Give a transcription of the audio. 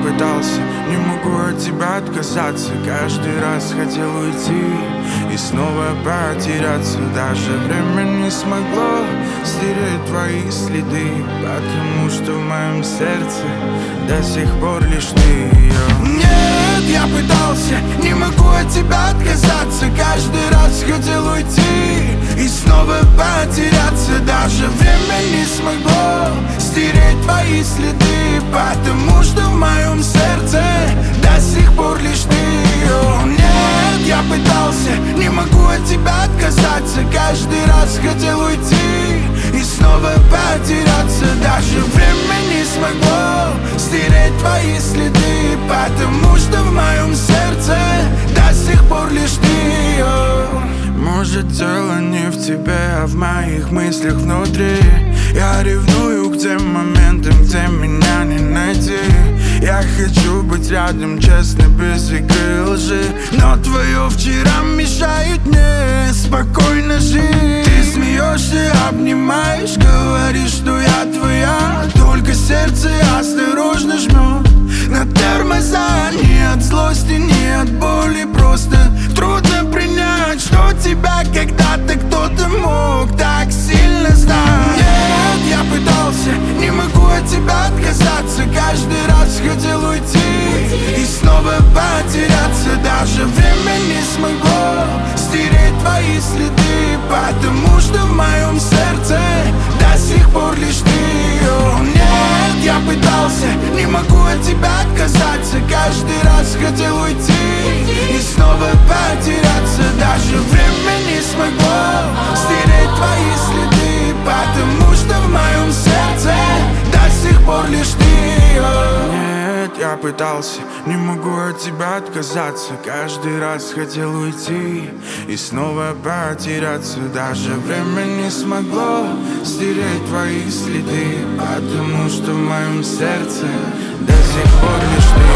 пытался, не могу от тебя отказаться. Каждый раз хотел уйти и снова потеряться. Даже время не смогло стереть твои следы, потому что в моем сердце до сих пор лишь ты. Нет, я пытался, не могу от тебя отказаться. Каждый раз хотел уйти и снова потеряться. Даже время не смогло стереть твои следы, потому что в моем сердце до сих пор лишь ты. Нет, я пытался, не могу от тебя отказаться. Каждый раз хотел уйти и снова потеряться. Даже время не смогло стереть твои следы, потому что в моем сердце до сих пор лишь ты. Может, дело не в тебе, а в моих мыслях внутри. Я ревную к тем моментам, где меня не найти. Я хочу быть рядом, честно, без игры и лжи, но твое вчера мешает мне спокойно жить. Ты смеешься, обнимаешь, говоришь, что я твоя. Только сердце осторожно жмет на тормоза. Не от злости, не от боли, просто трудно принять, что тебя когда-то кто-то мог так сильно знать. Нет, я пытался, не могу от тебя отказаться. Каждый раз хотел уйти и снова потеряться. Даже время не смогло стереть твои следы, потому что в моем сердце до сих пор лишь ты. Нет, я пытался, не могу от тебя отказаться. Каждый раз хотел уйти и снова потеряться. Даже время не смогло стереть твои следы, потому что в моем сердце до сих пор лишь ты. Нет, я пытался, не могу от тебя отказаться. Каждый раз хотел уйти и снова потеряться. Даже время не смогло стереть твои следы, потому что в моем сердце до сих пор лишь ты.